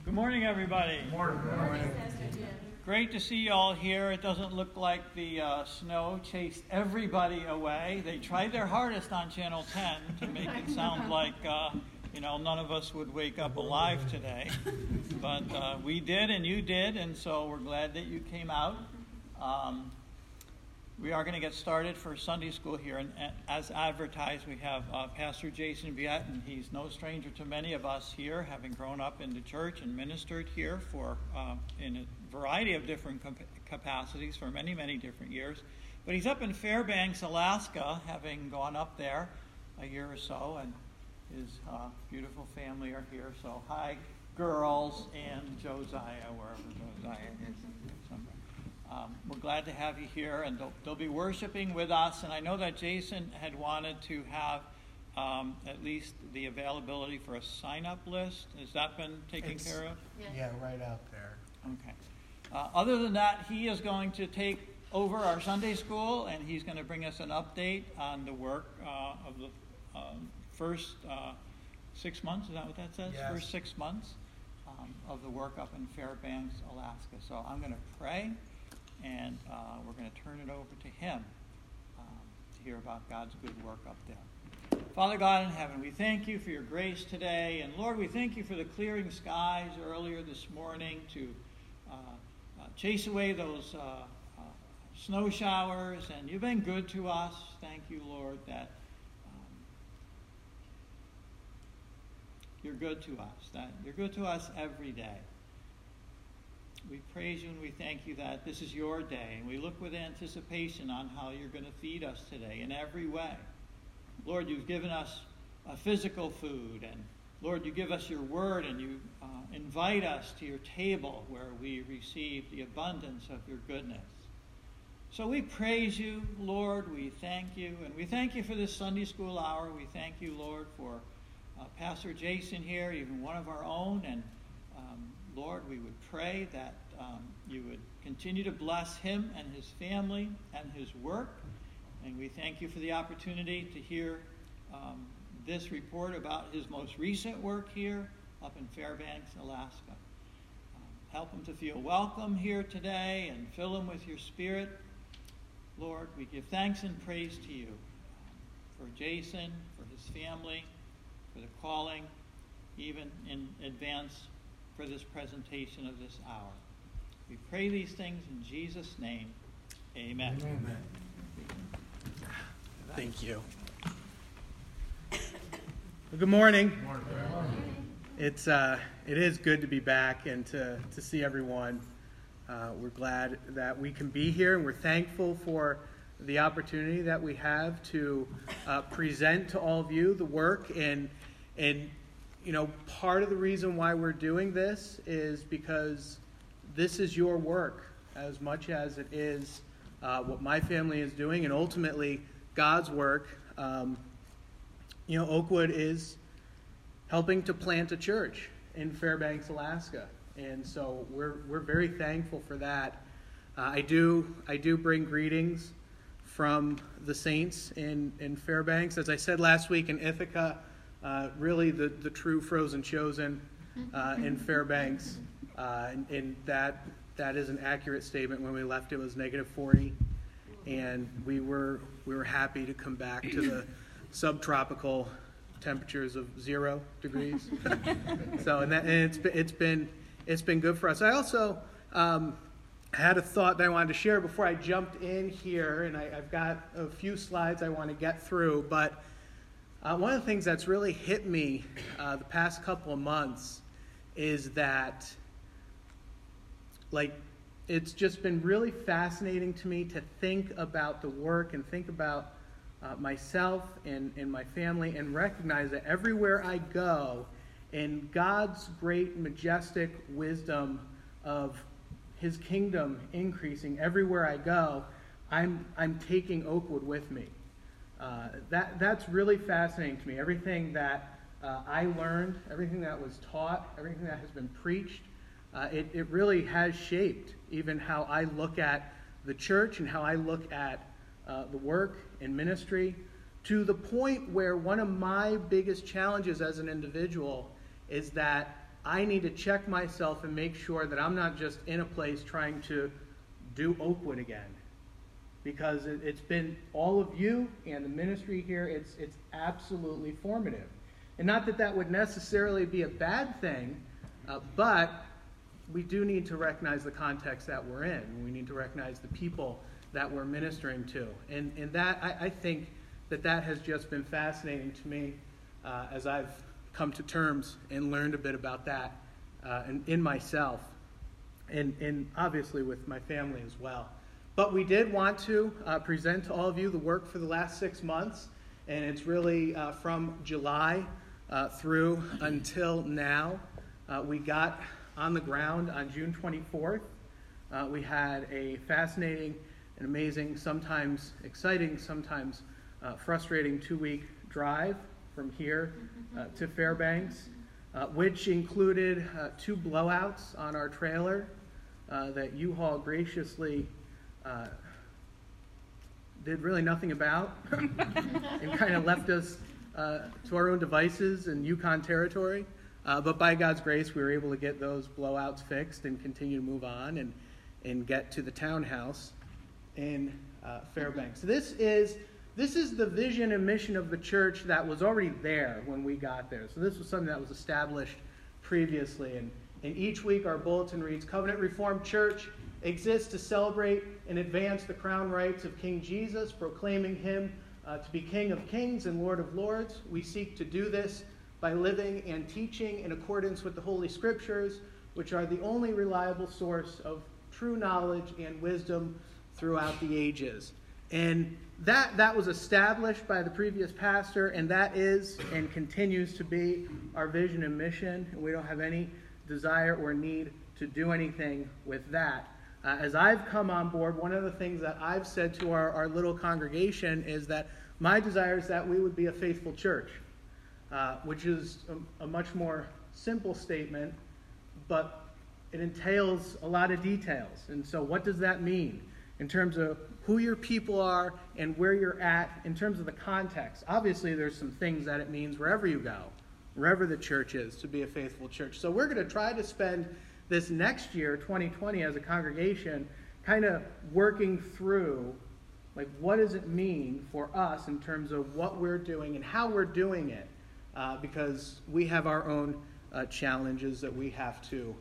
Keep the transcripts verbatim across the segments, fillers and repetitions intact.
Good morning, everybody. Good morning. Good morning. Great to see you all here. It doesn't look like the uh, snow chased everybody away. They tried their hardest on Channel ten to make it sound like, uh, you know, none of us would wake up alive today. But uh, we did and you did, and so we're glad that you came out. Um, we are going to get started for Sunday school here, and as advertised, we have uh, Pastor Jason Viet, and he's no stranger to many of us here, having grown up in the church and ministered here for uh, in a variety of different comp- capacities for many, many different years. But he's up in Fairbanks, Alaska, having gone up there a year or so, and his uh, beautiful family are here. So hi, girls, and Josiah, wherever Josiah is. Somewhere. Um, we're glad to have you here, and they'll, they'll be worshiping with us. And I know that Jason had wanted to have um, at least the availability for a sign-up list. Has that been taken It's, care of? Yeah. yeah, right out there. Okay. Uh, other than that, he is going to take over our Sunday school, and he's going to bring us an update on the work uh, of the um, first uh, six months. Is that what that says? Yes. First six months um, of the work up in Fairbanks, Alaska. So I'm going to pray. And uh, we're going to turn it over to him um, to hear about God's good work up there. Father God in heaven, we thank you for your grace today. And Lord, we thank you for the clearing skies earlier this morning to uh, uh, chase away those uh, uh, snow showers. And you've been good to us. Thank you, Lord, that um, you're good to us, that you're good to us every day. We praise you and we thank you that this is your day, and we look with anticipation on how you're going to feed us today in every way. Lord, you've given us a physical food, and Lord, you give us your word, and you uh, invite us to your table where we receive the abundance of your goodness. So we praise you, Lord. We thank you, and we thank you for this Sunday school hour. We thank you, Lord, for uh, Pastor Jason here, even one of our own, and um, Lord, we would pray that um, you would continue to bless him and his family and his work. And we thank you for the opportunity to hear um, this report about his most recent work here up in Fairbanks, Alaska. Um, help him to feel welcome here today and fill him with your spirit. Lord, we give thanks and praise to you um, for Jason, for his family, for the calling, even in advance for this presentation of this hour. We pray these things in Jesus' name. Amen. Amen. Thank you. Well, good morning. Good morning. Good morning. It's uh, it is good to be back and to to see everyone. Uh, we're glad that we can be here, and we're thankful for the opportunity that we have to uh, present to all of you the work and and. You know, part of the reason why we're doing this is because this is your work as much as it is uh, what my family is doing, and ultimately God's work. Um, you know, Oakwood is helping to plant a church in Fairbanks, Alaska, and so we're we're very thankful for that. Uh, I do I do bring greetings from the saints in in Fairbanks, as I said last week in Ithaca. Uh, really the, the true frozen chosen uh, in Fairbanks, uh, and, and that that is an accurate statement. When we left, it was negative forty, and we were we were happy to come back to the subtropical temperatures of zero degrees. So and that and it's been, it's been it's been good for us. I also um, had a thought that I wanted to share before I jumped in here, and I, I've got a few slides I want to get through, but. Uh, one of the things that's really hit me uh, the past couple of months is that, like, it's just been really fascinating to me to think about the work and think about uh, myself and, and my family and recognize that everywhere I go, in God's great, majestic wisdom of his kingdom increasing everywhere I go, I'm I'm taking Oakwood with me. Uh, that that's really fascinating to me. Everything that uh, I learned, everything that was taught, everything that has been preached, uh, it, it really has shaped even how I look at the church and how I look at uh, the work and ministry, to the point where one of my biggest challenges as an individual is that I need to check myself and make sure that I'm not just in a place trying to do Oakwood again. Because it, it's been all of you and the ministry here, it's, it's absolutely formative. And not that that would necessarily be a bad thing, uh, but we do need to recognize the context that we're in. We need to recognize the people that we're ministering to. And, and that, I, I think that that has just been fascinating to me uh, as I've come to terms and learned a bit about that uh, in, in myself and, and obviously with my family as well. But we did want to uh, present to all of you the work for the last six months, and it's really uh, from July uh, through until now. Uh, we got on the ground on June twenty-fourth. Uh, we had a fascinating and amazing, sometimes exciting, sometimes uh, frustrating two-week drive from here uh, to Fairbanks, uh, which included uh, two blowouts on our trailer uh, that U-Haul graciously uh, did really nothing about and kind of left us uh, to our own devices in Yukon territory. Uh, but by God's grace, we were able to get those blowouts fixed and continue to move on and, and get to the townhouse in uh, Fairbanks. So this is this is the vision and mission of the church that was already there when we got there. So this was something that was established previously. And, and each week our bulletin reads, Covenant Reformed Church exists to celebrate and advance the crown rights of King Jesus, proclaiming him uh, to be King of Kings and Lord of Lords. We seek to do this by living and teaching in accordance with the Holy Scriptures, which are the only reliable source of true knowledge and wisdom throughout the ages. And that that was established by the previous pastor, and that is and continues to be our vision and mission. And we don't have any desire or need to do anything with that. Uh, as I've come on board, one of the things that I've said to our, our little congregation is that my desire is that we would be a faithful church, uh, which is a, a much more simple statement, but it entails a lot of details. And so what does that mean in terms of who your people are and where you're at in terms of the context? Obviously, there's some things that it means wherever you go, wherever the church is, to be a faithful church. So we're going to try to spend this next year, twenty twenty, as a congregation, kind of working through, like, what does it mean for us in terms of what we're doing and how we're doing it, uh, because we have our own uh, challenges that we have to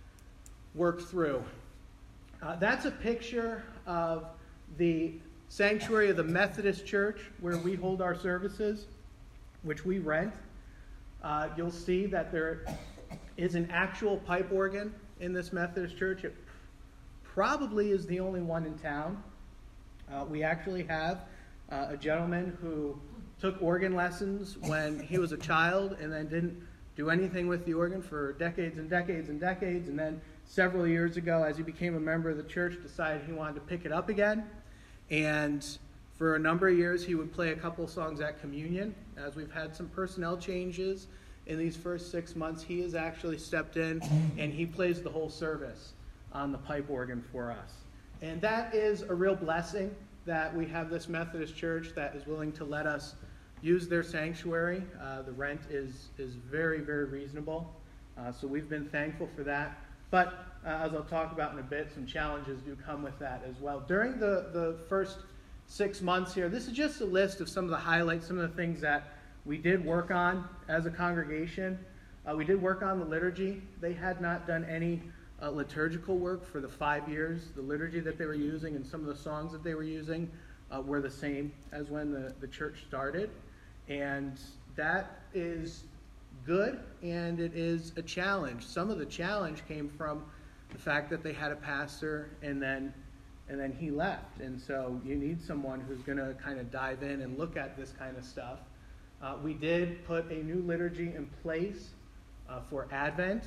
work through. Uh, that's a picture of the sanctuary of the Methodist Church where we hold our services, which we rent. Uh, you'll see that there is an actual pipe organ in this Methodist church. It probably is the only one in town. Uh, we actually have uh, a gentleman who took organ lessons when he was a child and then didn't do anything with the organ for decades and decades and decades, and then several years ago, as he became a member of the church, decided he wanted to pick it up again. And for a number of years, he would play a couple songs at communion. As we've had some personnel changes in these first six months, he has actually stepped in and he plays the whole service on the pipe organ for us. And that is a real blessing that we have this Methodist church that is willing to let us use their sanctuary. Uh, the rent is, is very, very reasonable. Uh, so we've been thankful for that. But uh, as I'll talk about in a bit, some challenges do come with that as well. During the, the first six months here, this is just a list of some of the highlights, some of the things that we did work on as a congregation. Uh, we did work on the liturgy. They had not done any uh, liturgical work for the five years. The liturgy that they were using and some of the songs that they were using uh, were the same as when the, the church started. And that is good, and it is a challenge. Some of the challenge came from the fact that they had a pastor and then and then he left. And so you need someone who's going to kind of dive in and look at this kind of stuff. Uh, we did put a new liturgy in place uh, for Advent,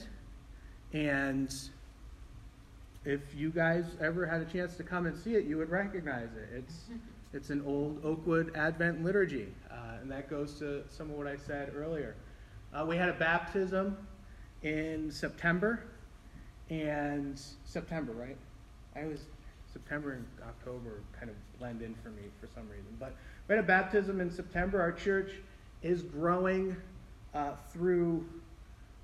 and if you guys ever had a chance to come and see it, you would recognize it. It's it's an old Oakwood Advent liturgy, uh, and that goes to some of what I said earlier. Uh, we had a baptism in September, and September, right? I was September and October kind of blend in for me for some reason. But we had a baptism in September. Our church is growing uh, through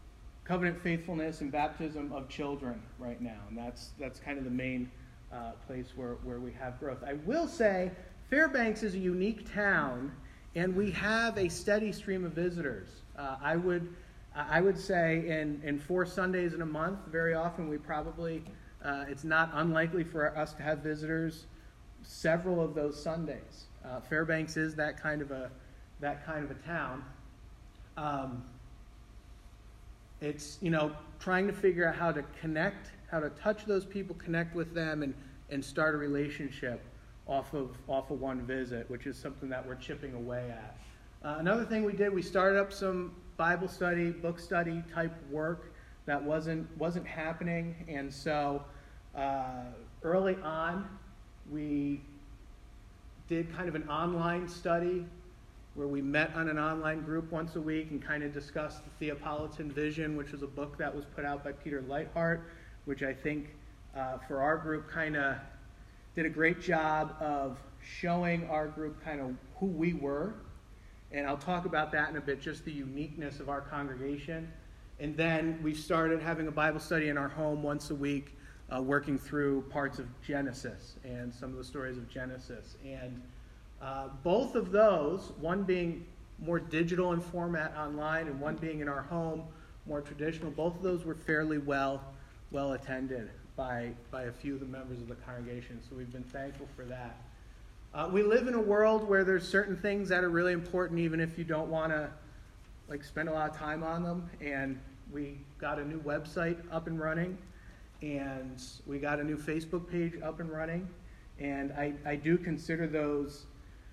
covenant faithfulness and baptism of children right now, and that's that's kind of the main uh, place where, where we have growth. I will say Fairbanks is a unique town, and we have a steady stream of visitors. Uh, I would I would say in, in four Sundays in a month, very often we probably, uh, it's not unlikely for us to have visitors several of those Sundays. Uh, Fairbanks is that kind of a that kind of a town. Um, it's, you know, trying to figure out how to connect, how to touch those people, connect with them, and, and start a relationship off of off of one visit, which is something that we're chipping away at. Uh, another thing we did, we started up some Bible study, book study type work that wasn't wasn't happening, and so uh, early on we did kind of an online study where we met on an online group once a week and kind of discussed the Theopolitan Vision, which was a book that was put out by Peter Leithart, which I think uh, for our group kind of did a great job of showing our group kind of who we were. And I'll talk about that in a bit, just the uniqueness of our congregation. And then we started having a Bible study in our home once a week, uh, working through parts of Genesis and some of the stories of Genesis. And uh, both of those, one being more digital in format online and one being in our home, more traditional, both of those were fairly well well attended by, by a few of the members of the congregation. So we've been thankful for that. Uh, we live in a world where there's certain things that are really important, even if you don't want to like spend a lot of time on them. And we got a new website up and running, and we got a new Facebook page up and running. And I, I do consider those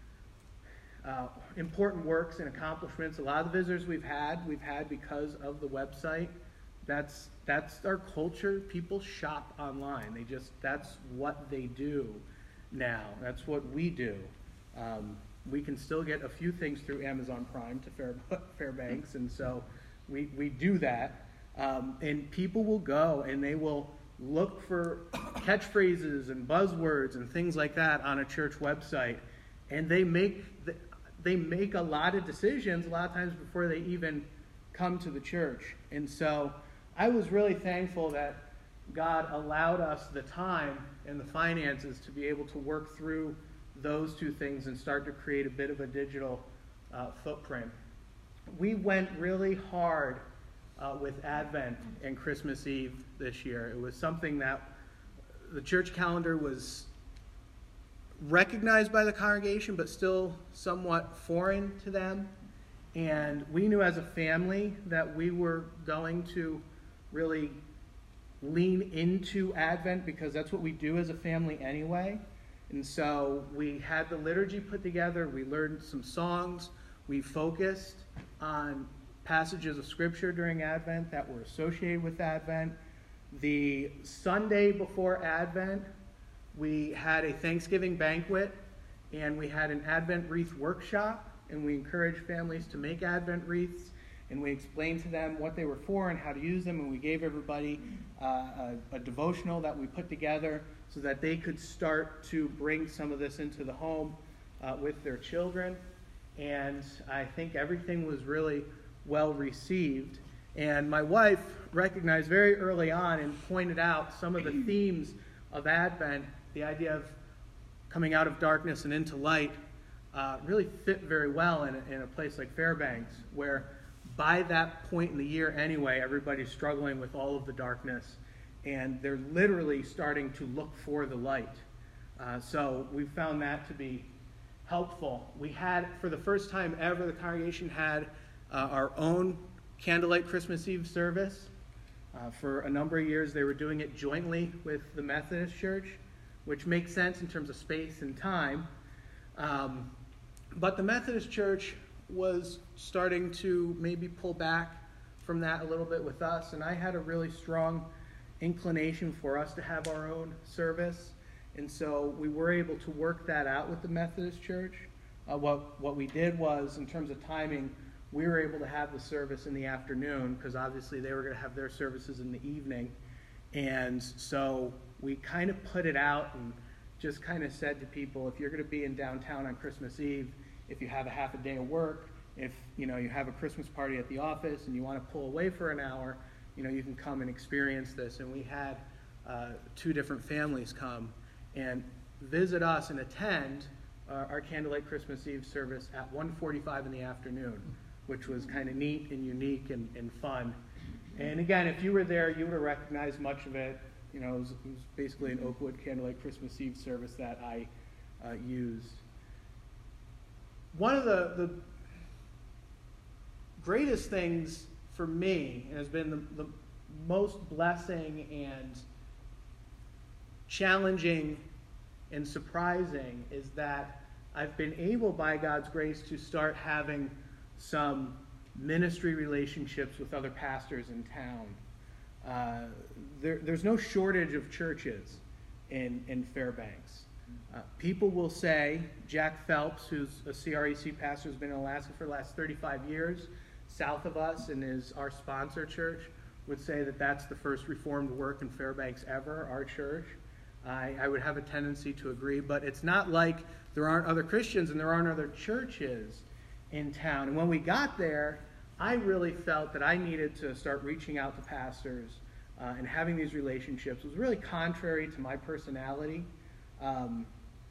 uh, important works and accomplishments. A lot of the visitors we've had, we've had because of the website. That's that's our culture. People shop online. They just that's what they do. Now, that's what we do. Um, we can still get a few things through Amazon Prime to Fair, Fairbanks, and so we, we do that. Um, and people will go and they will look for catchphrases and buzzwords and things like that on a church website, and they make the, they make a lot of decisions a lot of times before they even come to the church. And so I was really thankful that God allowed us the time and the finances to be able to work through those two things and start to create a bit of a digital uh, footprint. We went really hard uh, with Advent and Christmas Eve this year. It was something that the church calendar was recognized by the congregation, but still somewhat foreign to them. And we knew as a family that we were going to really lean into Advent because that's what we do as a family anyway. And so we had the liturgy put together. We learned some songs. We focused on passages of Scripture during Advent that were associated with Advent. The Sunday before Advent, we had a Thanksgiving banquet, and we had an Advent wreath workshop, and we encouraged families to make Advent wreaths. And we explained to them what they were for and how to use them, and we gave everybody uh, a, a devotional that we put together so that they could start to bring some of this into the home uh, with their children. And I think everything was really well received. And my wife recognized very early on and pointed out some of the themes of Advent, the idea of coming out of darkness and into light, uh, really fit very well in a, in a place like Fairbanks, where by that point in the year anyway, everybody's struggling with all of the darkness, and they're literally starting to look for the light. Uh, so we found that to be helpful. We had, for the first time ever, the congregation had uh, our own candlelight Christmas Eve service. Uh, for a number of years, they were doing it jointly with the Methodist Church, which makes sense in terms of space and time. Um, but the Methodist Church was starting to maybe pull back from that a little bit with us, and I had a really strong inclination for us to have our own service, and so we were able to work that out with the Methodist Church. Uh, what what we did was, in terms of timing, we were able to have the service in the afternoon because obviously they were going to have their services in the evening, and so we kind of put it out and just kind of said to people, if you're going to be in downtown on Christmas Eve, if you have a half a day of work, if you know you have a Christmas party at the office and you want to pull away for an hour, you know, you can come and experience this. And we had uh, two different families come and visit us and attend uh, our Candlelight Christmas Eve service at one forty-five in the afternoon, which was kind of neat and unique and, and fun. And again, if you were there, you would have recognized much of it. You know, it was, it was basically an Oakwood Candlelight Christmas Eve service that I uh, used. One of the, the greatest things for me, and has been the, the most blessing and challenging and surprising, is that I've been able, by God's grace, to start having some ministry relationships with other pastors in town. Uh, there, there's no shortage of churches in, in Fairbanks. Uh, people will say, Jack Phelps, who's a C R E C pastor, has been in Alaska for the last thirty-five years, south of us, and is our sponsor church, would say that that's the first Reformed work in Fairbanks ever, our church. I, I would have a tendency to agree, but it's not like there aren't other Christians and there aren't other churches in town. And when we got there, I really felt that I needed to start reaching out to pastors uh, and having these relationships. It was really contrary to my personality. Um,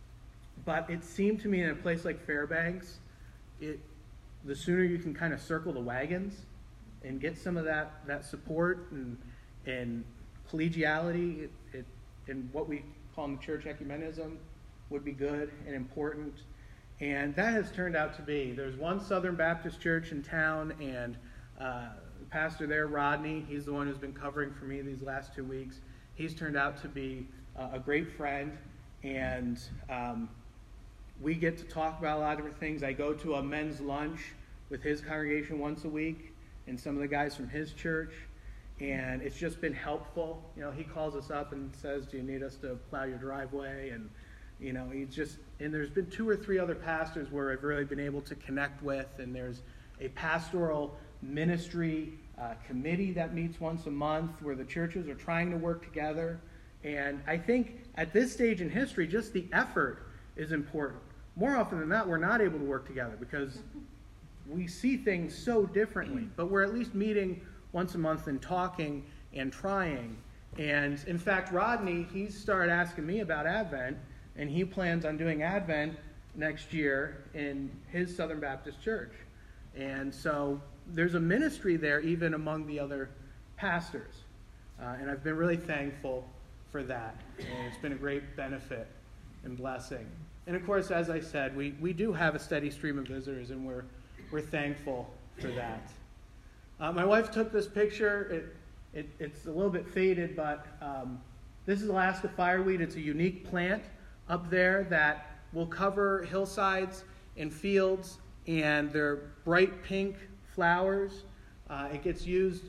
but it seemed to me in a place like Fairbanks, it, the sooner you can kind of circle the wagons and get some of that, that support and, and collegiality, it, it, and what we call in the church ecumenism, would be good and important. And that has turned out to be. There's one Southern Baptist church in town, and uh, the pastor there, Rodney, he's the one who's been covering for me these last two weeks. He's turned out to be uh, a great friend, and um, we get to talk about a lot of different things. I go to a men's lunch with his congregation once a week, and some of the guys from his church, and it's just been helpful. You know, he calls us up and says, do you need us to plow your driveway? And you know, he's just, and there's been two or three other pastors where I've really been able to connect with, and there's a pastoral ministry uh, committee that meets once a month where the churches are trying to work together. And I think at this stage in history, just the effort is important. More often than not, we're not able to work together because we see things so differently, but we're at least meeting once a month and talking and trying. And in fact, Rodney, he started asking me about Advent, and he plans on doing Advent next year in his Southern Baptist church. And so there's a ministry there even among the other pastors. Uh, and I've been really thankful for that. And it's been a great benefit and blessing. And of course, as I said, we, we do have a steady stream of visitors, and we're, we're thankful for that. Uh, my wife took this picture. It, it, it's a little bit faded, but um, this is Alaska fireweed. It's a unique plant up there that will cover hillsides and fields, and they're bright pink flowers. Uh, it gets used,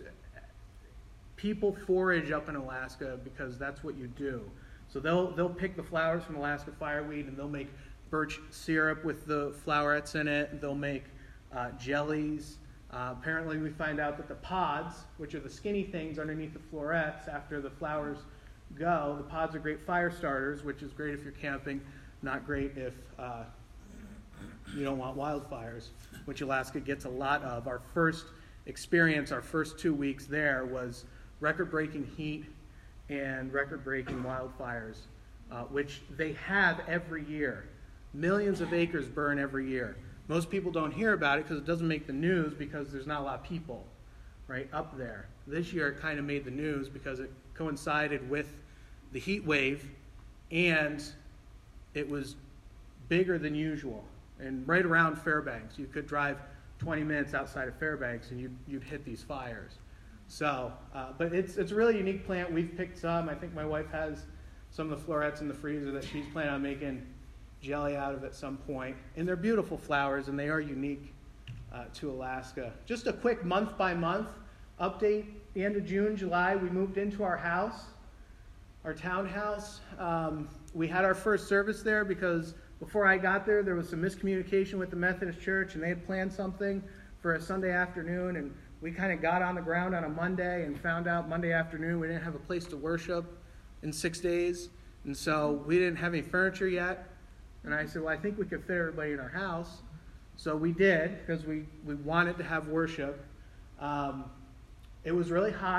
people forage up in Alaska because that's what you do. So they'll they'll pick the flowers from Alaska fireweed, and they'll make birch syrup with the flowerets in it. They'll make uh, jellies. Uh, apparently we find out that the pods, which are the skinny things underneath the florets after the flowers go, the pods are great fire starters, which is great if you're camping, not great if uh, you don't want wildfires, which Alaska gets a lot of. Our first experience, our first two weeks there, was record-breaking heat and record-breaking wildfires, uh, which they have every year. Millions of acres burn every year. Most people don't hear about it because it doesn't make the news because there's not a lot of people right up there. This year it kind of made the news because it coincided with the heat wave, and it was bigger than usual. And right around Fairbanks, you could drive twenty minutes outside of Fairbanks and you'd, you'd hit these fires. So, uh, but it's it's a really unique plant. We've picked some. I think my wife has some of the florets in the freezer that she's planning on making jelly out of at some point. And they're beautiful flowers, and they are unique uh, to Alaska. Just a quick month-by-month update. The end of June, July, we moved into our house, our townhouse. Um, we had our first service there because before I got there, there was some miscommunication with the Methodist Church, and they had planned something for a Sunday afternoon, and we kind of got on the ground on a Monday and found out Monday afternoon we didn't have a place to worship in six days, and so we didn't have any furniture yet. And I said, well, I think we could fit everybody in our house. So we did, because we, we wanted to have worship. Um, it was really hot,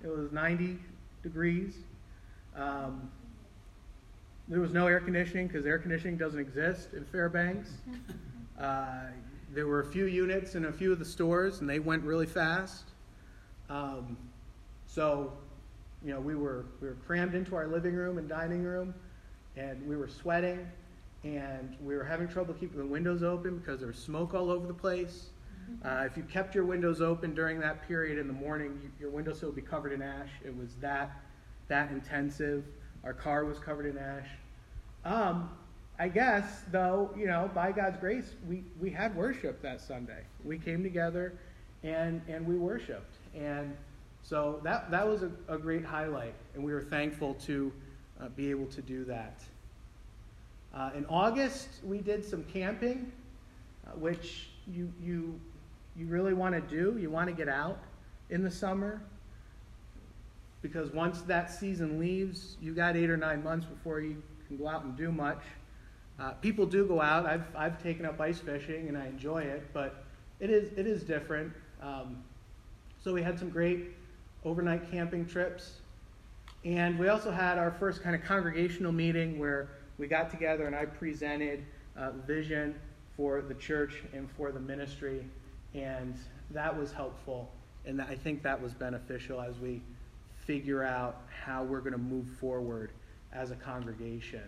It was ninety degrees. Um, there was no air conditioning because air conditioning doesn't exist in Fairbanks. Uh, there were a few units in a few of the stores, and they went really fast. Um, so, you know, we were we were crammed into our living room and dining room, and we were sweating, and we were having trouble keeping the windows open because there was smoke all over the place. Uh, if you kept your windows open during that period in the morning, you, your windowsill would be covered in ash. It was that that intensive. Our car was covered in ash. Um, I guess, though, you know, by God's grace, we, we had worship that Sunday. We came together and and we worshiped. And so that, that was a, a great highlight, and we were thankful to uh, be able to do that. Uh, in August, we did some camping, uh, which you you you really want to do. You want to get out in the summer, because once that season leaves, you got eight or nine months before you can go out and do much. Uh, people do go out. I've I've taken up ice fishing and I enjoy it, but it is it is different. Um, so we had some great overnight camping trips, and we also had our first kind of congregational meeting where we got together and I presented uh, vision for the church and for the ministry, and that was helpful, and I think that was beneficial as we figure out how we're going to move forward as a congregation.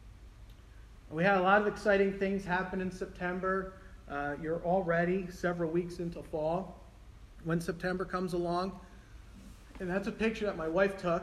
We had a lot of exciting things happen in September. Uh, you're already several weeks into fall when September comes along, and that's a picture that my wife took.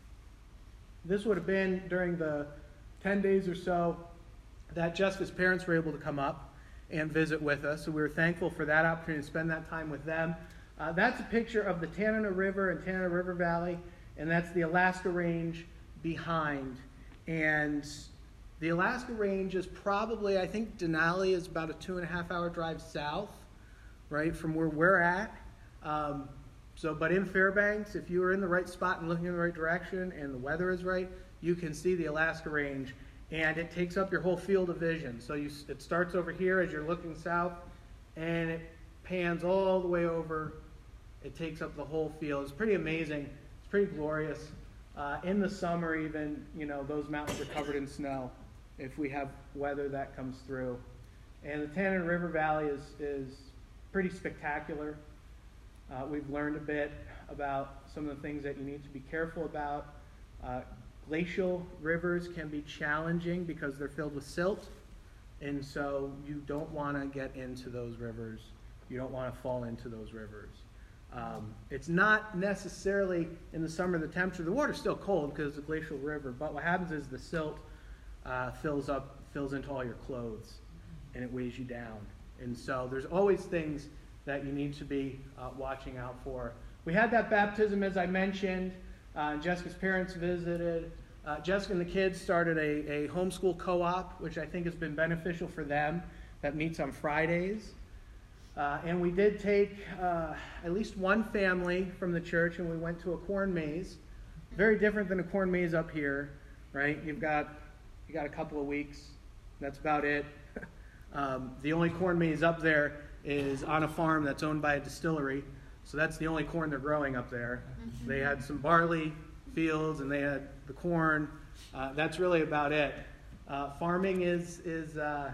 This would have been during the ten days or so that Jessica's parents were able to come up and visit with us, so we were thankful for that opportunity to spend that time with them. Uh, that's a picture of the Tanana River and Tanana River Valley, and that's the Alaska Range behind. And the Alaska Range is probably, I think Denali is about a two and a half hour drive south, right, from where we're at. Um, so, but in Fairbanks, if you are in the right spot and looking in the right direction and the weather is right, you can see the Alaska Range, and it takes up your whole field of vision. So you, it starts over here as you're looking south, and it pans all the way over. It takes up the whole field. It's pretty amazing. It's pretty glorious. Uh, in the summer even, you know, those mountains are covered in snow if we have weather that comes through. And the Tanana River Valley is, is pretty spectacular. Uh, we've learned a bit about some of the things that you need to be careful about. Uh, glacial rivers can be challenging because they're filled with silt, and so you don't want to get into those rivers. You don't want to fall into those rivers. Um, it's not necessarily in the summer the temperature. The water's still cold because it's a glacial river, but what happens is the silt uh, fills up, fills into all your clothes, and it weighs you down. And so there's always things that you need to be uh, watching out for. We had that baptism, as I mentioned. Uh, Jessica's parents visited. Uh, Jessica and the kids started a, a homeschool co-op, which I think has been beneficial for them, that meets on Fridays. Uh, and we did take uh, at least one family from the church, and we went to a corn maze. Very different than a corn maze up here, right? You've got you got a couple of weeks. That's about it. um, the only corn maze up there is on a farm that's owned by a distillery, so that's the only corn they're growing up there. They had some barley fields, and they had the corn. Uh, that's really about it. Uh, farming is is uh,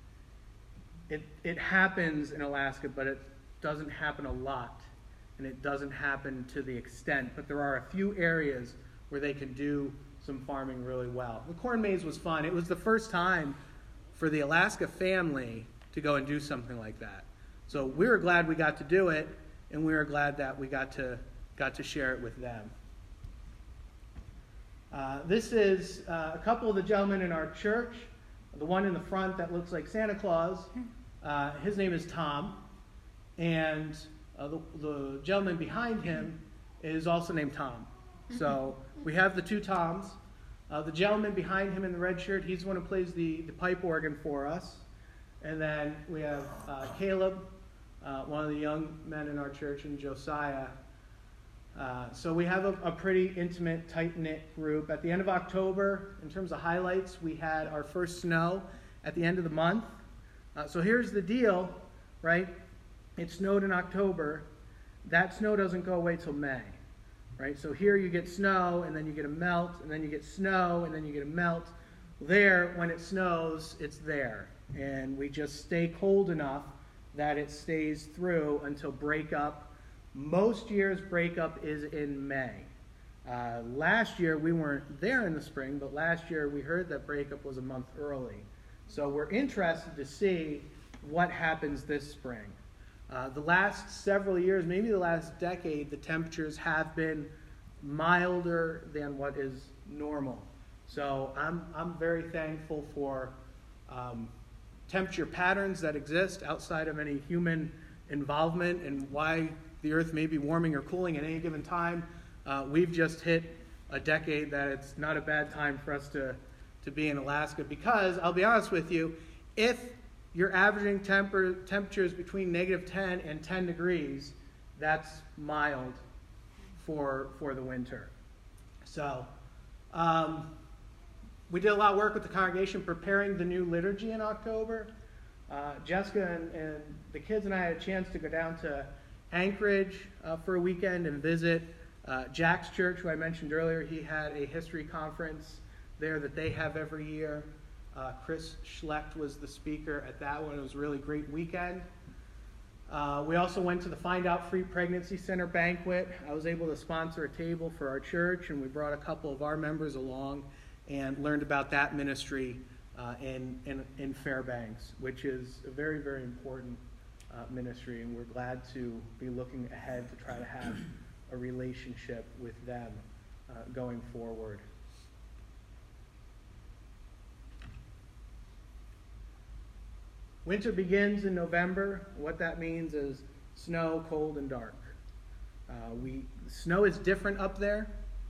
it it happens in Alaska, but it doesn't happen a lot, and it doesn't happen to the extent. But there are a few areas where they can do some farming really well. The corn maze was fun. It was the first time for the Alaska family to go and do something like that. So we were glad we got to do it, and we were glad that we got to got to share it with them. Uh, this is uh, a couple of the gentlemen in our church. The one in the front that looks like Santa Claus, uh, his name is Tom, and uh, the, the gentleman behind him is also named Tom. So we have the two Toms. Uh, the gentleman behind him in the red shirt, he's the one who plays the, the pipe organ for us. And then we have uh, Caleb, uh, one of the young men in our church, and Josiah. Uh, so we have a, a pretty intimate, tight-knit group. At the end of October, in terms of highlights, we had our first snow at the end of the month. Uh, so here's the deal, right? It snowed in October. That snow doesn't go away till May. right? So here you get snow, and then you get a melt, and then you get snow, and then you get a melt. There, when it snows, it's there. And we just stay cold enough that it stays through until breakup. Most years, breakup is in May. Uh, last year, we weren't there in the spring, but last year we heard that breakup was a month early. So we're interested to see what happens this spring. Uh, the last several years, maybe the last decade, the temperatures have been milder than what is normal. So I'm, I'm very thankful for um, temperature patterns that exist outside of any human involvement and why the earth may be warming or cooling at any given time. Uh, we've just hit a decade that it's not a bad time for us to, to be in Alaska because, I'll be honest with you, if you're averaging temper, temperatures between negative ten and ten degrees, that's mild for, for the winter. So um, we did a lot of work with the congregation preparing the new liturgy in October. Uh, Jessica and, and the kids and I had a chance to go down to Anchorage uh, for a weekend and visit uh, Jack's church, who I mentioned earlier. He had a history conference there that they have every year. Uh, Chris Schlecht was the speaker at that one. It was a really great weekend. Uh, we also went to the Find Out Free Pregnancy Center banquet. I was able to sponsor a table for our church, and we brought a couple of our members along and learned about that ministry uh, in, in, in Fairbanks, which is a very, very important uh, ministry, and we're glad to be looking ahead to try to have a relationship with them uh, going forward. Winter begins in November. What that means is snow, cold, and dark. Uh, we snow is different up there.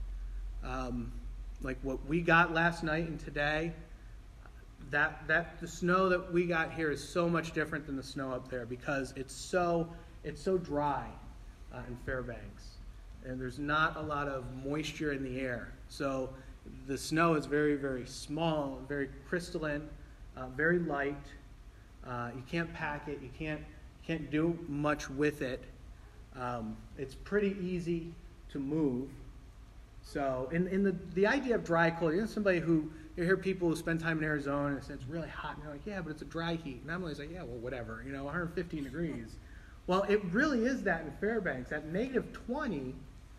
Um, like what we got last night and today, that that the snow that we got here is so much different than the snow up there because it's so it's so dry uh, in Fairbanks, and there's not a lot of moisture in the air. So the snow is very, very small, very crystalline, uh, very light. Uh, you can't pack it. You can't can't do much with it. Um, it's pretty easy to move. So, in in the the idea of dry cold, you know, somebody who you hear people who spend time in Arizona and say it's really hot, and they're like, yeah, but it's a dry heat. And I'm always like, yeah, well, whatever. You know, one hundred fifteen degrees. Well, it really is that in Fairbanks. At negative twenty,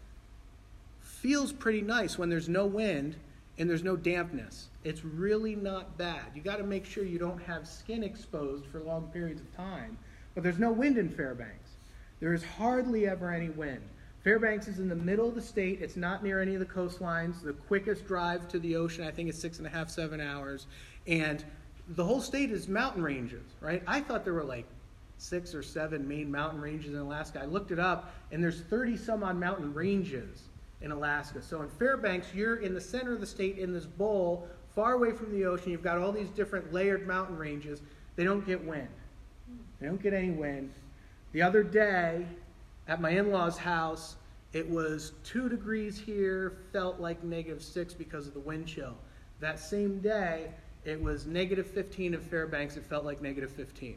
feels pretty nice when there's no wind and there's no dampness. It's really not bad. You got to make sure you don't have skin exposed for long periods of time. But there's no wind in Fairbanks. There is hardly ever any wind. Fairbanks is in the middle of the state. It's not near any of the coastlines. The quickest drive to the ocean, I think, is six and a half, seven hours. And the whole state is mountain ranges, right? I thought there were like six or seven main mountain ranges in Alaska. I looked it up, and there's thirty some odd mountain ranges in Alaska. So in Fairbanks, you're in the center of the state in this bowl, far away from the ocean. You've got all these different layered mountain ranges. They don't get wind. They don't get any wind. The other day, at my in-laws' house, it was two degrees here, felt like negative six because of the wind chill. That same day, it was negative fifteen in Fairbanks. It felt like negative fifteen.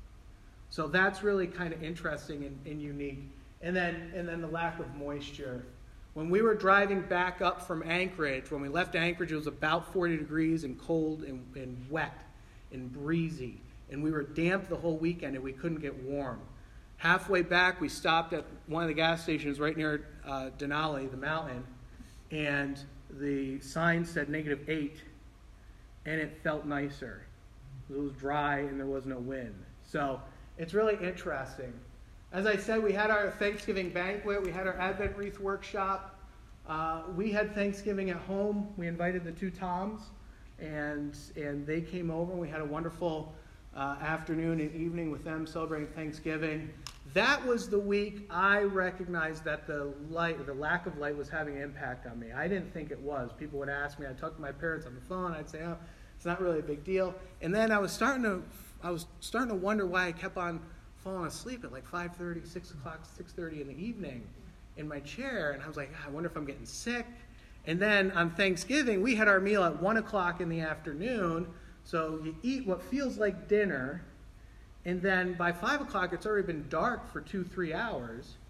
So that's really kind of interesting and, and unique. And then, and then the lack of moisture. When we were driving back up from Anchorage, when we left Anchorage, it was about forty degrees and cold and, and wet and breezy. And we were damp the whole weekend and we couldn't get warm. Halfway back, we stopped at one of the gas stations right near uh, Denali, the mountain, and the sign said negative eight, and it felt nicer. It was dry and there was no wind. So it's really interesting. As I said, we had our Thanksgiving banquet. We had our Advent wreath workshop. Uh, we had Thanksgiving at home. We invited the two Toms, and and they came over. And we had a wonderful uh, afternoon and evening with them celebrating Thanksgiving. That was the week I recognized that the light, the lack of light, was having an impact on me. I didn't think it was. People would ask me. I'd talk to my parents on the phone. I'd say, "Oh, it's not really a big deal." And then I was starting to, I was starting to wonder why I kept on falling asleep at like five thirty, six o'clock, six thirty in the evening in my chair. And I was like, I wonder if I'm getting sick. And then on Thanksgiving, we had our meal at one o'clock in the afternoon. So you eat what feels like dinner. And then by five o'clock, it's already been dark for two, three hours.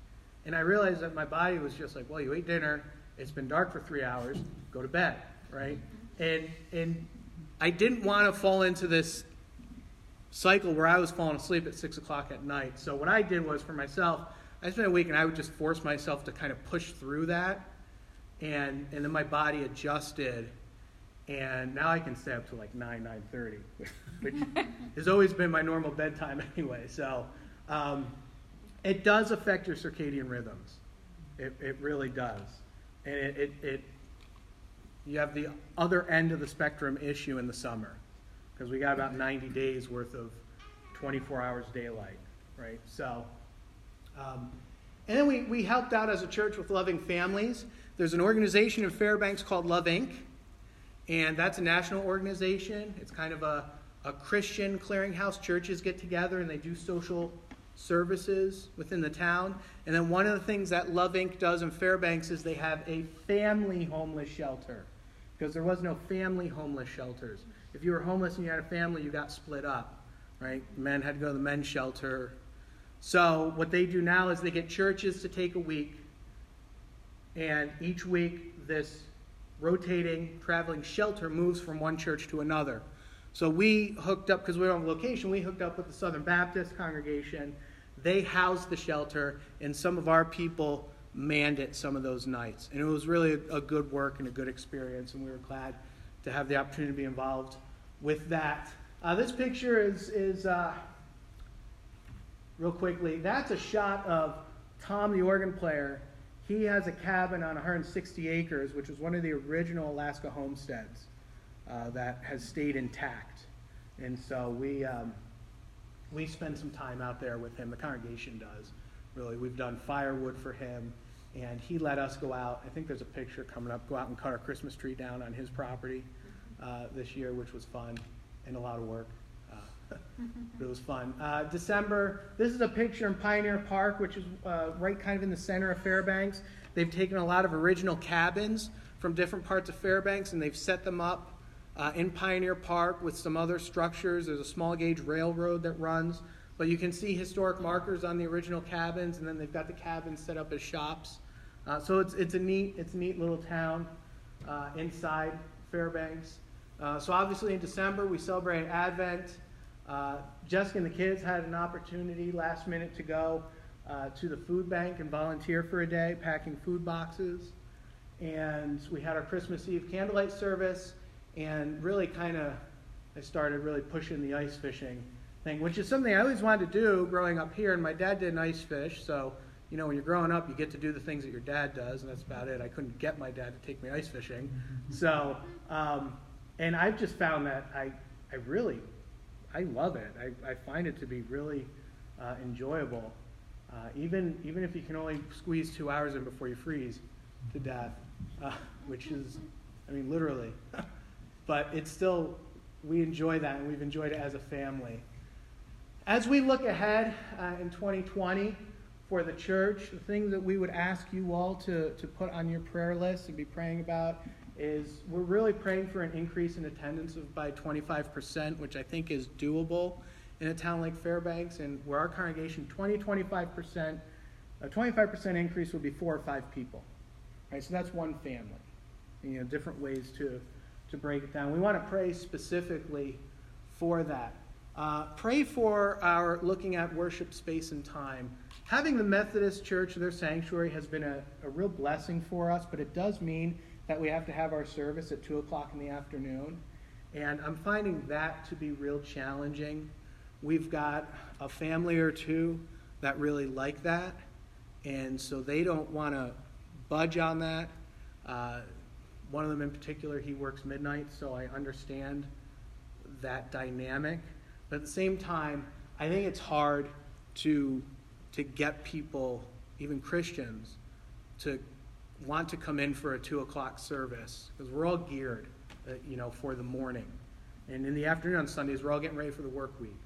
And I realized that my body was just like, well, you ate dinner, it's been dark for three hours, go to bed, right? And and I didn't want to fall into this cycle where I was falling asleep at six o'clock at night. So what I did was, for myself, I spent a week and I would just force myself to kind of push through that. And and then my body adjusted. And now I can stay up to like nine, nine thirty, which has always been my normal bedtime anyway. So um, it does affect your circadian rhythms. It it really does. And it, it, it you have the other end of the spectrum issue in the summer, because we got about ninety days worth of twenty-four hours daylight, right? So, um, and then we, we helped out as a church with Loving Families. There's an organization in Fairbanks called Love Incorporated. And that's a national organization. It's kind of a, a Christian clearinghouse. Churches get together and they do social services within the town. And then one of the things that Love Incorporated does in Fairbanks is they have a family homeless shelter, because there was no family homeless shelters. If you were homeless and you had a family, you got split up, right? Men had to go to the men's shelter. So what they do now is they get churches to take a week, and each week this rotating, traveling shelter moves from one church to another. So we hooked up, because we were on location, we hooked up with the Southern Baptist congregation. They housed the shelter, and some of our people manned it some of those nights. And it was really a, a good work and a good experience, and we were glad to have the opportunity to be involved with that. Uh, this picture is, is uh, real quickly, that's a shot of Tom, the organ player. He has a cabin on one hundred sixty acres, which was one of the original Alaska homesteads uh, that has stayed intact. And so we um, we spend some time out there with him. The congregation does, really. We've done firewood for him, and he let us go out. I think there's a picture coming up. Go out and cut our Christmas tree down on his property uh, this year, which was fun and a lot of work. It was fun. Uh, December, this is a picture in Pioneer Park, which is uh, right kind of in the center of Fairbanks. They've taken a lot of original cabins from different parts of Fairbanks, and they've set them up uh, in Pioneer Park with some other structures. There's a small gauge railroad that runs, but you can see historic markers on the original cabins, and then they've got the cabins set up as shops. Uh, so it's it's a neat it's a neat little town uh, inside Fairbanks. Uh, so obviously in December we celebrate Advent. Uh, Jessica and the kids had an opportunity last minute to go uh, to the food bank and volunteer for a day, packing food boxes. And we had our Christmas Eve candlelight service, and really kind of, I started really pushing the ice fishing thing, which is something I always wanted to do growing up here. And my dad did an ice fish, so, you know, when you're growing up, you get to do the things that your dad does, and that's about it. I couldn't get my dad to take me ice fishing. So, um, and I've just found that I, I really... I love it. I, I find it to be really uh, enjoyable, uh, even even if you can only squeeze two hours in before you freeze to death, uh, which is, I mean, literally. But it's still, we enjoy that, and we've enjoyed it as a family. As we look ahead uh, in twenty twenty for the church, the things that we would ask you all to, to put on your prayer list and be praying about is we're really praying for an increase in attendance of by twenty-five percent, which I think is doable in a town like Fairbanks. And where our congregation, twenty, twenty-five percent, a twenty-five percent increase would be four or five people. Right, so that's one family. And, you know, different ways to, to break it down. We want to pray specifically for that. Uh, pray for our looking at worship space and time. Having the Methodist Church, their sanctuary, has been a, a real blessing for us, but it does mean that we have to have our service at two o'clock in the afternoon. And I'm finding that to be real challenging. We've got a family or two that really like that, and so they don't want to budge on that. Uh, one of them in particular, he works midnight, so I understand that dynamic. But at the same time, I think it's hard to, to get people, even Christians, to want to come in for a two o'clock service, because we're all geared, uh, you know, for the morning. And in the afternoon on Sundays, we're all getting ready for the work week.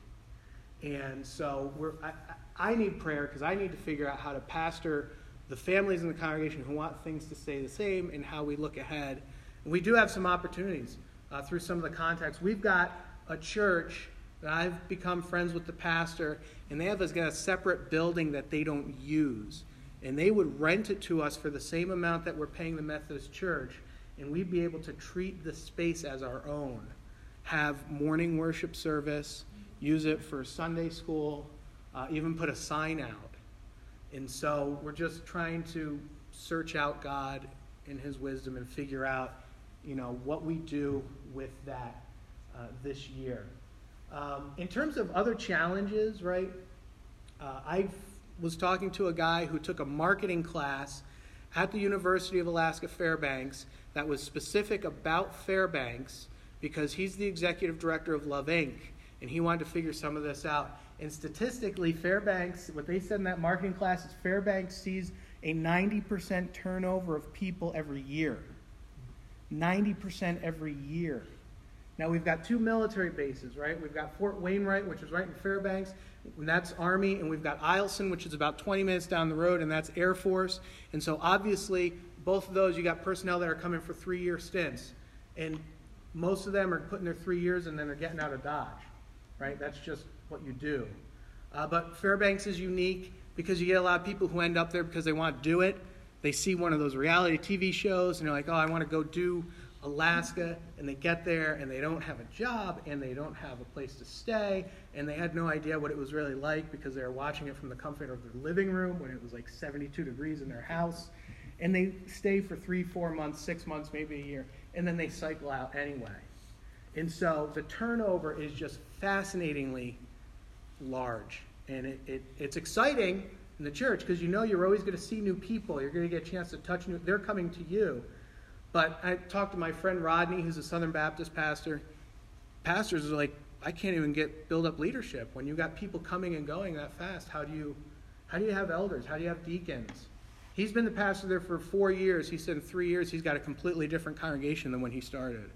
And so we're, I, I need prayer, because I need to figure out how to pastor the families in the congregation who want things to stay the same, and how we look ahead. And we do have some opportunities uh, through some of the contacts. We've got a church that I've become friends with the pastor, and they have us got a separate building that they don't use. and they would rent it to us for the same amount that we're paying the Methodist Church, and we'd be able to treat the space as our own, have morning worship service, use it for Sunday school, uh, even put a sign out. And so we're just trying to search out God in his wisdom and figure out, you know, what we do with that uh, this year. Um, in terms of other challenges, right, uh, I was talking to a guy who took a marketing class at the University of Alaska Fairbanks that was specific about Fairbanks because he's the executive director of Love Incorporated, and he wanted to figure some of this out. And statistically, Fairbanks, what they said in that marketing class is Fairbanks sees a ninety percent turnover of people every year. ninety percent every year. Now, we've got two military bases, right? We've got Fort Wainwright, which is right in Fairbanks, and that's Army, and we've got Eielson, which is about twenty minutes down the road, and that's Air Force. And so, obviously, both of those, you got personnel that are coming for three-year stints, and most of them are putting their three years and then they're getting out of Dodge, right? That's just what you do. Uh, but Fairbanks is unique because you get a lot of people who end up there because they want to do it. They see one of those reality T V shows, and they're like, oh, I want to go do Alaska, and they get there, and they don't have a job, and they don't have a place to stay, and they had no idea what it was really like because they were watching it from the comfort of their living room when it was like seventy-two degrees in their house, and they stay for three, four months, six months, maybe a year, and then they cycle out anyway. And so the turnover is just fascinatingly large, and it, it it's exciting in the church because you know you're always going to see new people, you're going to get a chance to touch new, they're coming to you. But I talked to my friend Rodney, who's a Southern Baptist pastor. Pastors are like, I can't even get build up leadership. When you got people coming and going that fast, how do you how do you have elders? How do you have deacons? He's been the pastor there for four years. He said in three years he's got a completely different congregation than when he started.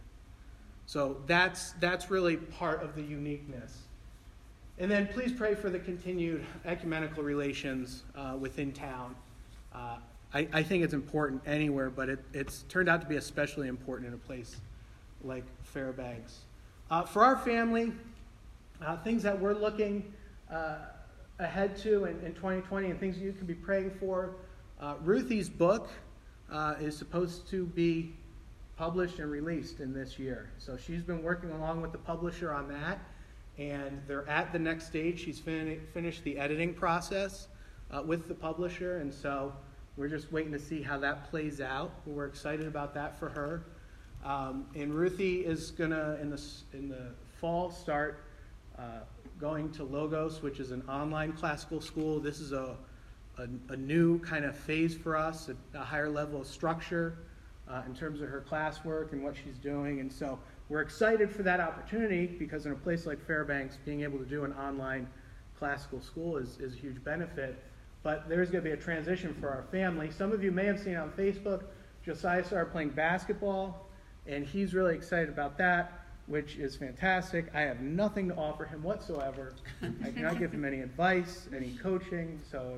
So that's that's really part of the uniqueness. And then please pray for the continued ecumenical relations uh, within town. Uh, I, I think it's important anywhere, but it, it's turned out to be especially important in a place like Fairbanks. Uh, for our family, uh, things that we're looking uh, ahead to in, in twenty twenty and things you can be praying for, uh, Ruthie's book uh, is supposed to be published and released in this year. So she's been working along with the publisher on that, and they're at the next stage. She's fin- finished the editing process uh, with the publisher, and so we're just waiting to see how that plays out. We're excited about that for her. Um, and Ruthie is going to, in the in the fall, start uh, going to Logos, which is an online classical school. This is a, a, a new kind of phase for us, a, a higher level of structure uh, in terms of her classwork and what she's doing. And so we're excited for that opportunity because in a place like Fairbanks, being able to do an online classical school is, is a huge benefit. But there's going to be a transition for our family. Some of you may have seen on Facebook, Josiah started playing basketball, and he's really excited about that, which is fantastic. I have nothing to offer him whatsoever. I cannot give him any advice, any coaching. So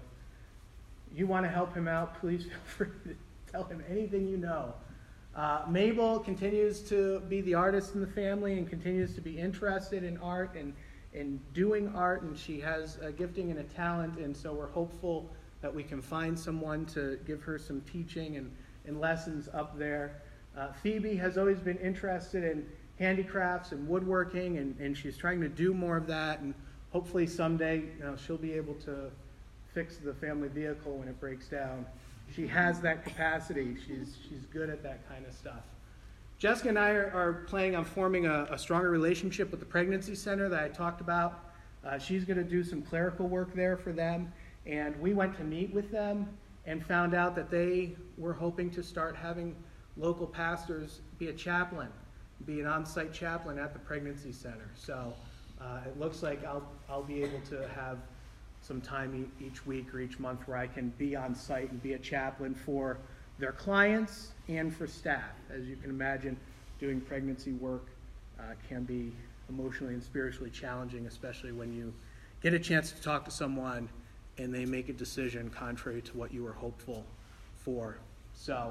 if you want to help him out, please feel free to tell him anything you know. Uh, Mabel continues to be the artist in the family and continues to be interested in art and in doing art, and she has a gifting and a talent, and so we're hopeful that we can find someone to give her some teaching and, and lessons up there. Uh, Phoebe has always been interested in handicrafts and woodworking, and, and she's trying to do more of that, and hopefully someday you know, she'll be able to fix the family vehicle when it breaks down. She has that capacity. She's, she's good at that kind of stuff. Jessica and I are, are planning on forming a, a stronger relationship with the pregnancy center that I talked about. Uh, she's going to do some clerical work there for them. And we went to meet with them and found out that they were hoping to start having local pastors be a chaplain, be an on-site chaplain at the pregnancy center. So uh, it looks like I'll, I'll be able to have some time e- each week or each month where I can be on site and be a chaplain for their clients and for staff. As you can imagine, doing pregnancy work uh, can be emotionally and spiritually challenging, especially when you get a chance to talk to someone and they make a decision contrary to what you were hopeful for. So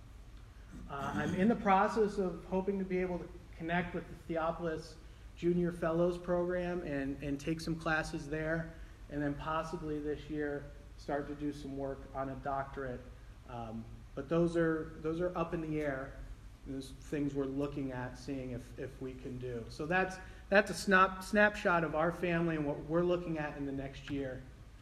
uh, I'm in the process of hoping to be able to connect with the Theopolis Junior Fellows Program and, and take some classes there, and then possibly this year start to do some work on a doctorate. Um, but those are those are up in the air. Those things we're looking at, seeing if, if we can do. So that's that's a snap, snapshot of our family and what we're looking at in the next year.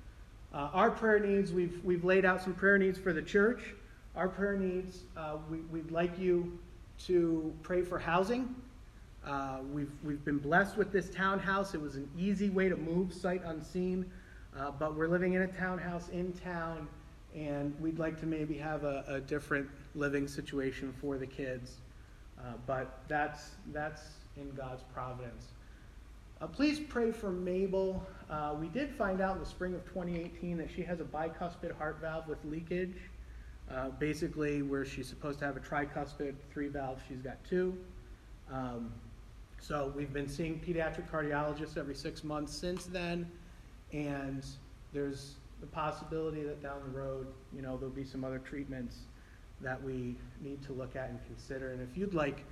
Uh, our prayer needs, we've we've laid out some prayer needs for the church. Our prayer needs, uh, we, we'd like you to pray for housing. Uh, we've we've been blessed with this townhouse. It was an easy way to move, sight unseen, uh, but we're living in a townhouse in town, and we'd like to maybe have a, a different living situation for the kids. Uh, but that's that's in God's providence. Uh, please pray for Mabel. Uh, we did find out in the spring of twenty eighteen that she has a bicuspid heart valve with leakage. Uh, basically, where she's supposed to have a tricuspid, three valves, she's got two. Um, so we've been seeing pediatric cardiologists every six months since then, and there's the possibility that down the road, you know, there'll be some other treatments that we need to look at and consider. And if you'd like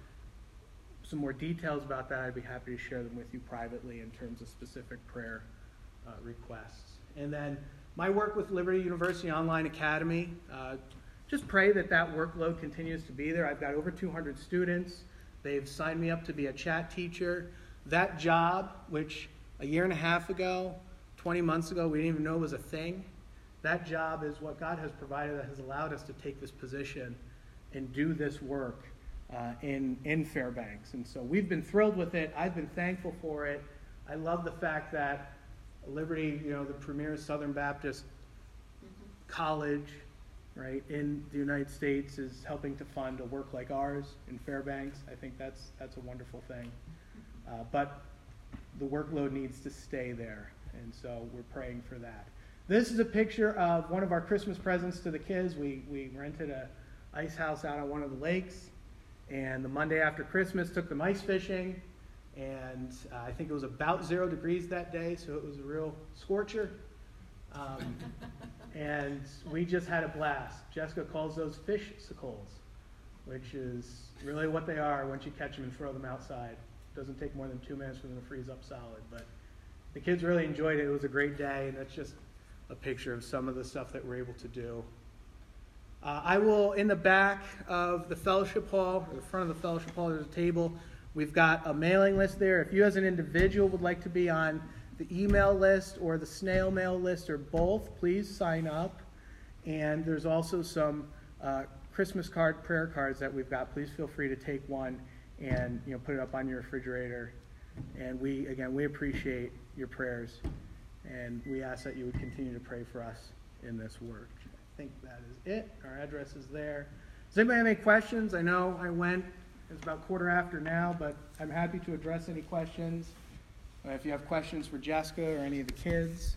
some more details about that, I'd be happy to share them with you privately in terms of specific prayer uh, requests. And then my work with Liberty University Online Academy, uh, just pray that that workload continues to be there. I've got over two hundred students. They've signed me up to be a chat teacher. That job, which a year and a half ago, twenty months ago, we didn't even know was a thing, that job is what God has provided that has allowed us to take this position and do this work uh, in, in Fairbanks. And so we've been thrilled with it. I've been thankful for it. I love the fact that Liberty, you know, the premier Southern Baptist mm-hmm. college, right, in the United States is helping to fund a work like ours in Fairbanks. I think that's that's a wonderful thing. Uh, but the workload needs to stay there, and so we're praying for that. This is a picture of one of our Christmas presents to the kids. We we rented a ice house out on one of the lakes, and the Monday after Christmas took them ice fishing, and uh, I think it was about zero degrees that day, so it was a real scorcher. Um, and we just had a blast. Jessica calls those fish-sicles, which is really what they are once you catch them and throw them outside. It doesn't take more than two minutes for them to freeze up solid. But the kids really enjoyed it. It was a great day, and that's just a picture of some of the stuff that we're able to do. Uh, I will, in the back of the fellowship hall, or the front of the fellowship hall, there's a table. We've got a mailing list there. If you as an individual would like to be on the email list or the snail mail list or both, please sign up. And there's also some uh, Christmas card, prayer cards that we've got. Please feel free to take one and, you know, put it up on your refrigerator. And we, again, we appreciate your prayers. And we ask that you would continue to pray for us in this work. I think that is it. Our address is there. Does anybody have any questions? I know I went, it's about quarter after now, but I'm happy to address any questions. Uh, if you have questions for Jessica or any of the kids.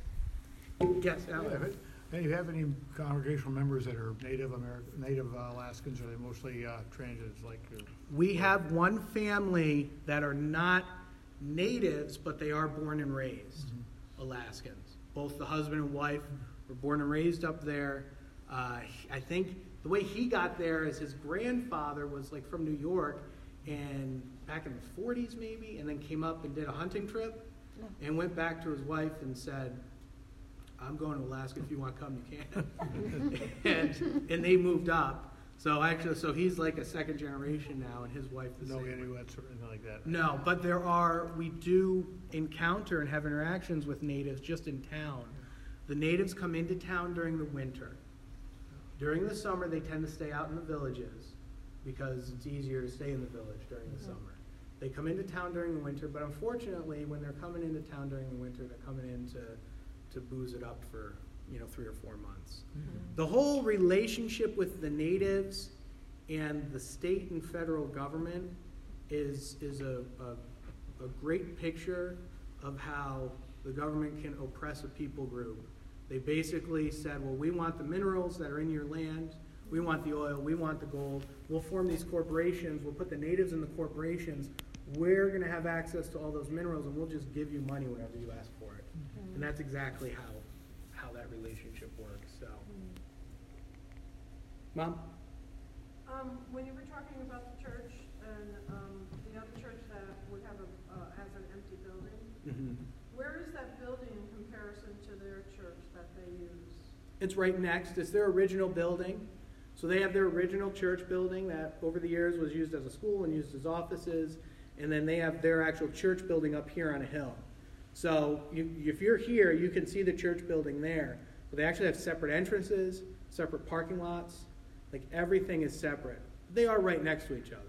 Yes, Alan. Do you have any congregational members that are Native American, Native uh, Alaskans, or are they mostly uh, transits? Like uh, we have one family that are not natives, but they are born and raised mm-hmm. Alaskans. Both the husband and wife were born and raised up there. Uh, I think the way he got there is his grandfather was like from New York, and back in the forties maybe, and then came up and did a hunting trip and went back to his wife and said, I'm going to Alaska. If you want to come, you can. and and they moved up. So actually, so he's like a second generation now, and his wife the no same. Inuits or anything like that. No, but there are, we do encounter and have interactions with natives just in town. The natives come into town during the winter. During the summer, they tend to stay out in the villages, because it's easier to stay in the village during the mm-hmm. summer. They come into town during the winter, but unfortunately, when they're coming into town during the winter, they're coming in to, to booze it up for, you know, three or four months. Mm-hmm. The whole relationship with the natives and the state and federal government is, is a, a, a great picture of how the government can oppress a people group. They basically said, well, we want the minerals that are in your land. We want the oil, we want the gold. We'll form these corporations, we'll put the natives in the corporations. We're going to have access to all those minerals, and we'll just give you money whenever you ask for it. Mm-hmm. And that's exactly how how that relationship works. So, mm-hmm. Mom? Um, when you were talking about the church and um, the other church that would have a uh, has an empty building, mm-hmm. where is that building in comparison to their church that they use? It's right next. It's their original building. So they have their original church building that over the years was used as a school and used as offices. And then they have their actual church building up here on a hill. So you, if you're here, you can see the church building there. But they actually have separate entrances, separate parking lots. Like everything is separate. They are right next to each other.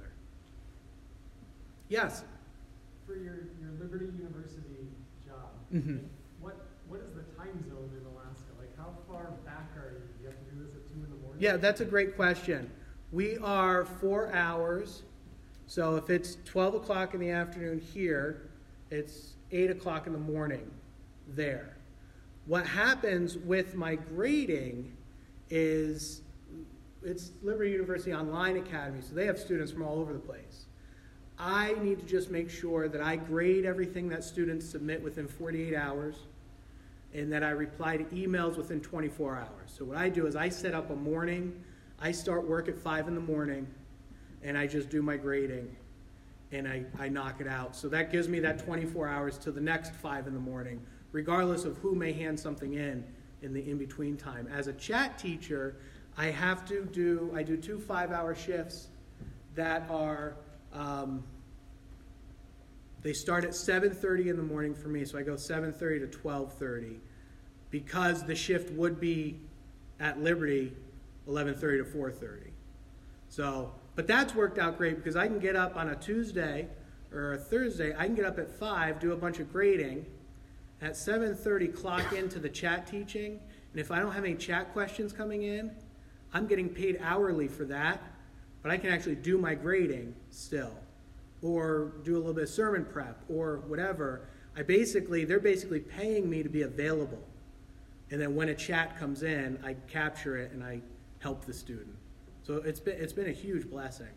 Yes? For your, your Liberty University job, Mm-hmm. what what is the time zone in Alaska? Like how far back are you? Do you have to do this at two in the morning? Yeah, that's a great question. We are four hours. So if it's twelve o'clock in the afternoon here, it's eight o'clock in the morning there. What happens with my grading is it's Liberty University Online Academy, so they have students from all over the place. I need to just make sure that I grade everything that students submit within forty-eight hours and that I reply to emails within twenty-four hours. So what I do is I set up a morning, I start work at five in the morning, and I just do my grading, and I, I knock it out. So that gives me that twenty-four hours to the next five in the morning, regardless of who may hand something in in the in-between time. As a chat teacher, I have to do, I do two five-hour shifts that are, um, they start at seven thirty in the morning for me, so I go seven thirty to twelve thirty, because the shift would be at Liberty eleven thirty to four thirty. So, but that's worked out great because I can get up on a Tuesday or a Thursday, I can get up at five, do a bunch of grading, at seven thirty clock into the chat teaching, and if I don't have any chat questions coming in, I'm getting paid hourly for that, but I can actually do my grading still, or do a little bit of sermon prep, or whatever. I basically, they're basically paying me to be available. And then when a chat comes in, I capture it and I help the student. So it's been, it's been a huge blessing.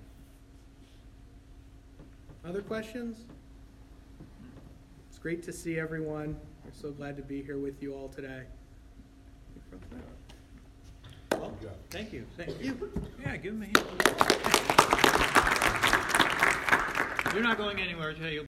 Other questions? It's great to see everyone. We're so glad to be here with you all today. Well, thank you. Thank you. Yeah, give him a hand. You're not going anywhere until you